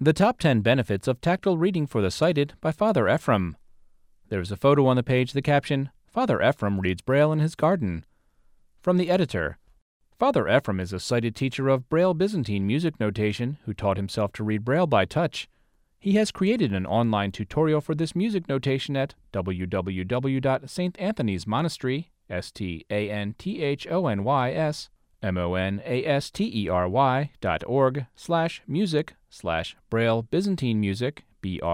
The Top 10 Benefits of Tactile Reading for the Sighted by Father Ephraim. There is a photo on the page, the caption, Father Ephraim reads Braille in his garden. From the editor. Father Ephraim is a sighted teacher of Braille Byzantine music notation who taught himself to read Braille by touch. He has created an online tutorial for this music notation at www.saintanthonysmonastery, StAnthonysmonastery.org/music/Braille Byzantine music,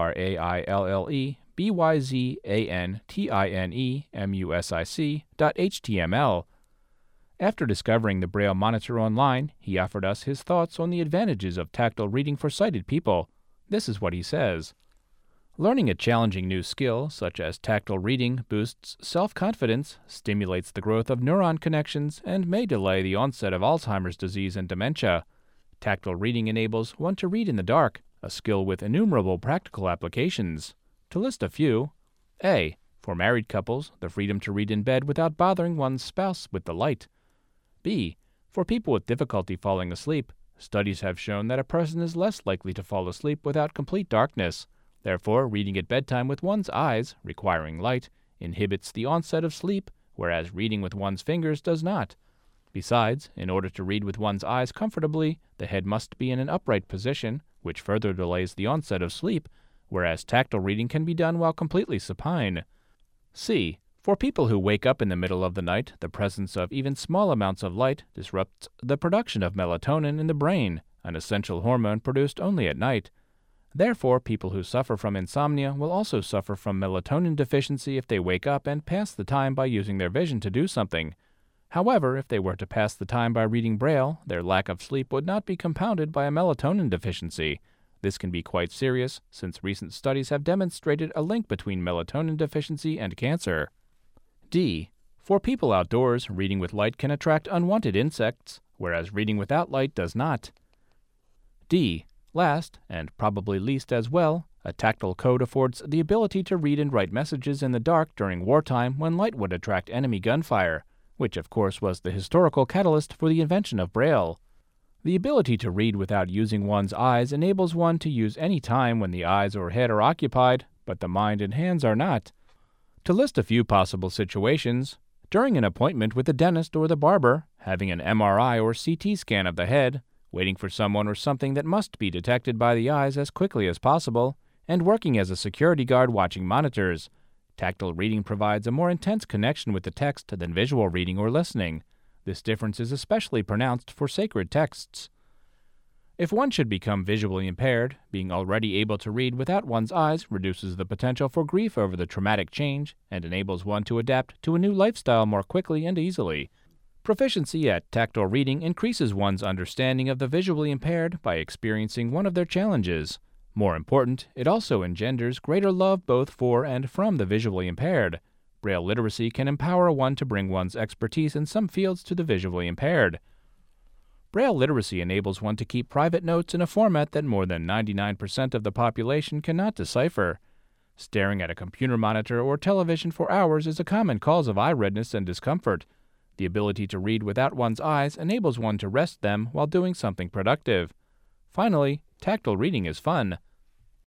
BrailleByzantinemusic.html. After discovering the Braille Monitor online, he offered us his thoughts on the advantages of tactile reading for sighted people. This is what he says. Learning a challenging new skill, such as tactile reading, boosts self-confidence, stimulates the growth of neuron connections, and may delay the onset of Alzheimer's disease and dementia. Tactile reading enables one to read in the dark, a skill with innumerable practical applications. To list a few: A. For married couples, the freedom to read in bed without bothering one's spouse with the light. B. For people with difficulty falling asleep, studies have shown that a person is less likely to fall asleep without complete darkness. Therefore, reading at bedtime with one's eyes, requiring light, inhibits the onset of sleep, whereas reading with one's fingers does not. Besides, in order to read with one's eyes comfortably, the head must be in an upright position, which further delays the onset of sleep, whereas tactile reading can be done while completely supine. C. For people who wake up in the middle of the night, the presence of even small amounts of light disrupts the production of melatonin in the brain, an essential hormone produced only at night. Therefore, people who suffer from insomnia will also suffer from melatonin deficiency if they wake up and pass the time by using their vision to do something. However, if they were to pass the time by reading Braille, their lack of sleep would not be compounded by a melatonin deficiency. This can be quite serious, since recent studies have demonstrated a link between melatonin deficiency and cancer. D. For people outdoors, reading with light can attract unwanted insects, whereas reading without light does not. D. Last, and probably least as well, a tactile code affords the ability to read and write messages in the dark during wartime when light would attract enemy gunfire, which of course was the historical catalyst for the invention of Braille. The ability to read without using one's eyes enables one to use any time when the eyes or head are occupied, but the mind and hands are not. To list a few possible situations, during an appointment with the dentist or the barber, having an MRI or CT scan of the head, waiting for someone or something that must be detected by the eyes as quickly as possible, and working as a security guard watching monitors. Tactile reading provides a more intense connection with the text than visual reading or listening. This difference is especially pronounced for sacred texts. If one should become visually impaired, being already able to read without one's eyes reduces the potential for grief over the traumatic change and enables one to adapt to a new lifestyle more quickly and easily. Proficiency at tactile reading increases one's understanding of the visually impaired by experiencing one of their challenges. More important, it also engenders greater love both for and from the visually impaired. Braille literacy can empower one to bring one's expertise in some fields to the visually impaired. Braille literacy enables one to keep private notes in a format that more than 99% of the population cannot decipher. Staring at a computer monitor or television for hours is a common cause of eye redness and discomfort. The ability to read without one's eyes enables one to rest them while doing something productive. Finally, tactile reading is fun.